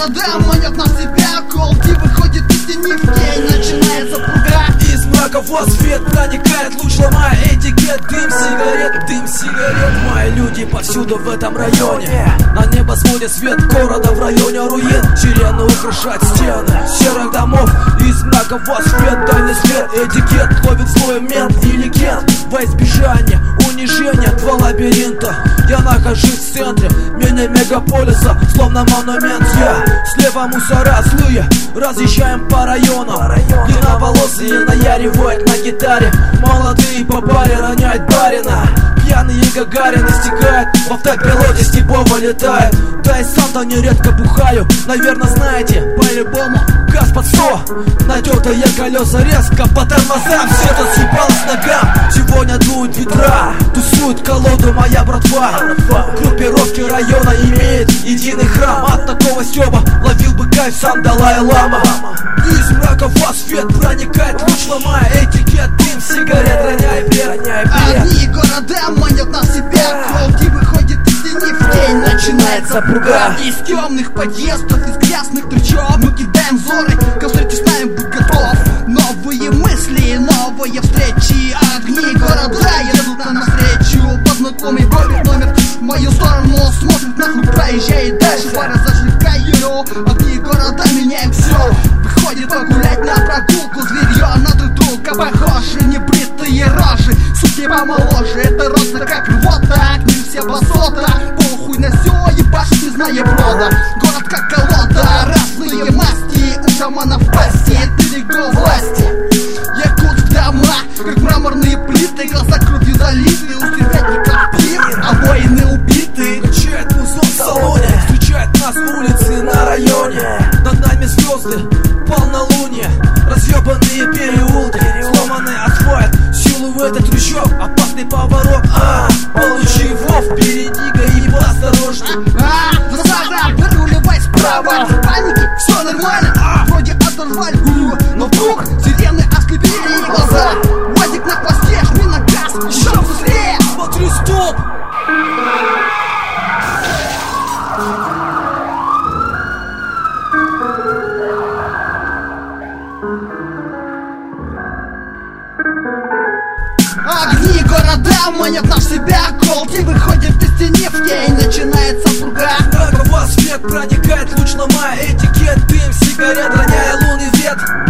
города манят на себя, колки выходит из тени в тень, начинается пруга. Из мрака в свет проникает луч, ломая этикет. Дым сигарет, мои люди повсюду в этом районе. На небо смотрит свет города в районе руин. Сирены украшают стены серых домов. Из мрака в свет, дальний свет, этикет ловит свой мент и легенд. Во избежание унижения два лабиринта. Я нахожусь в центре мини-мегаполиса, словно монумент. Я слева мусора злые, разъезжаем по району. Длинноволосые наяривают на гитаре, молодые по баре роняют барина. Пьяные Гагарины стекают, в автопилоте степово летает. Да и сам-то нередко бухаю, наверное знаете, по-любому газ под 100. Натертые колеса резко по тормозам, все тут съебалось ногам. Сегодня дуют ветра, тусует колоду моя братва. Группировки района имеет единый храм. От такого стёба ловил бы кайф сам Далай-Лама. Из мрака в свет проникает луч, ломая этикет. Дым сигарет, роняй бред. Одни города манят на себя, колки выходит из тени в тень, начинается пруга. Из темных подъездов, из грязных трущоб мы кидаем взоры, ко встрече с нами будь готов. Новые мысли, новые встречи. Огни города едут нам навстречу. Познакомый вводит номер в мою сторону, смотрит нахуй, проезжает дальше. Пара зажигаю, огни города меняем все. Выходит погулять на прогулку, зверье на друг друга похожи. Небритые рожи, суки помоложе. Это роста как рвота, огни все басота. Похуй на все, ебашь, не зная брода. Город как колода, разные масти. У шаманов пасти, далеко власти. Якутск дома, как мраморные плиты. Глаза кровью залиты, у стрелятников пир, а воины убиты. Качает музон в салоне, встречает нас улицы на районе. Над нами звезды, полнолуние, разъебанные переулки, сломанный асфальт, силуэты трущоб, опасный поворот. Получи его впереди, гаи поосторожней. Засада, выруливай справа. В панике, все нормально, вроде оторвали, но вдруг сирены ослепили глаза. Вадик на хвосте, жми на газ, еще быстрее. Смотри, стоп! Огни города манят на себя, колки выходят из тени в тень, начинается пруга. Мрака в свет проникает луч, ломая этикет. Дым сигарет, роняя лунный свет.